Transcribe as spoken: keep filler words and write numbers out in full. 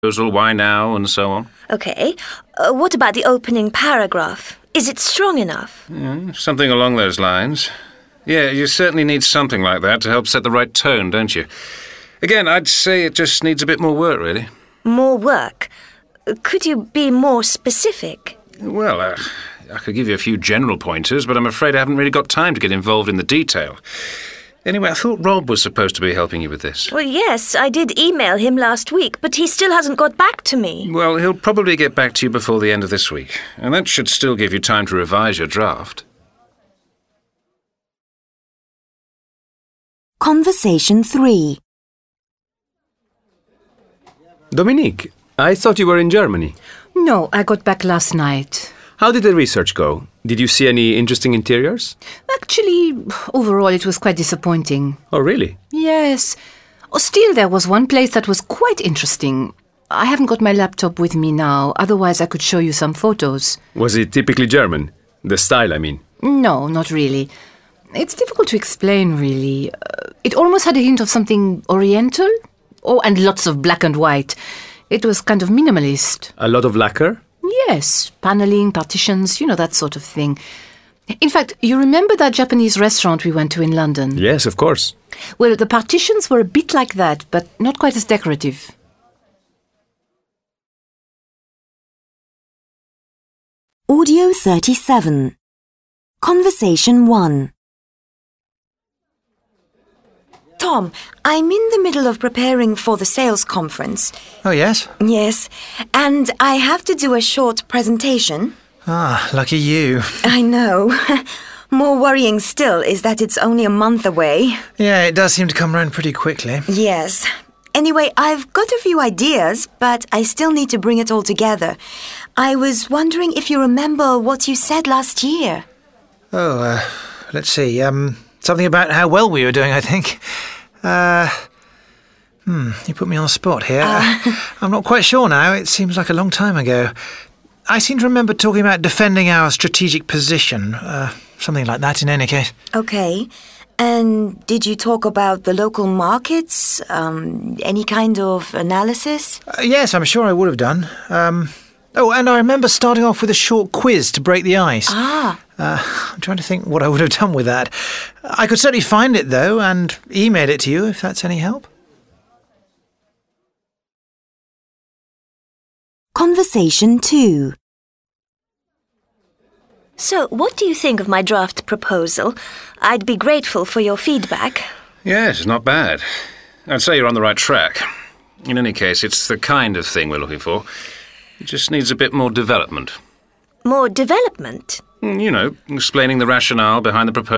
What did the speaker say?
proposal, why now, and so on. OK. Uh, what about the opening paragraph? Is it strong enough? Yeah, something along those lines. Yeah, you certainly need something like that to help set the right tone, don't you? Again, I'd say it just needs a bit more work, really. More work? Could you be more specific? Well, uh, I could give you a few general pointers, but I'm afraid I haven't really got time to get involved in the detail. Anyway, I thought Rob was supposed to be helping you with this. Well, yes, I did email him last week, but he still hasn't got back to me. Well, he'll probably get back to you before the end of this week, and that should still give you time to revise your draft. Conversation three. Dominique, I thought you were in Germany. No, I got back last night. How did the research go? Did you see any interesting interiors? Actually, overall it was quite disappointing. Oh, really? Yes. Oh, still, there was one place that was quite interesting. I haven't got my laptop with me now, otherwise I could show you some photos. Was it typically German? The style, I mean. No, not really. It's difficult to explain, really. Uh, it almost had a hint of something oriental. Oh, and lots of black and white. It was kind of minimalist. A lot of lacquer? Yes, paneling, partitions, you know, that sort of thing. In fact, you remember that Japanese restaurant we went to in London? Yes, of course. Well, the partitions were a bit like that, but not quite as decorative. Audio thirty-seven. Conversation one. Tom, I'm in the middle of preparing for the sales conference. Oh, yes? Yes, and I have to do a short presentation. Ah, lucky you. I know. More worrying still is that it's only a month away. Yeah, it does seem to come round pretty quickly. Yes. Anyway, I've got a few ideas, but I still need to bring it all together. I was wondering if you remember what you said last year. Oh, uh, let's see. Um, something about how well we were doing, I think. Uh, hmm, you put me on the spot here. Uh, I'm not quite sure now. It seems like a long time ago. I seem to remember talking about defending our strategic position. Uh, something like that in any case. Okay. And did you talk about the local markets? Um, any kind of analysis? Uh, yes, I'm sure I would have done. Um, oh, and I remember starting off with a short quiz to break the ice. Ah. Uh, I'm trying to think what I would have done with that. I could certainly find it, though, and email it to you if that's any help. Conversation two. So, what do you think of my draft proposal? I'd be grateful for your feedback. Yes, it's not bad. I'd say you're on the right track. In any case, it's the kind of thing we're looking for. It just needs a bit more development. More development? You know, explaining the rationale behind the proposal.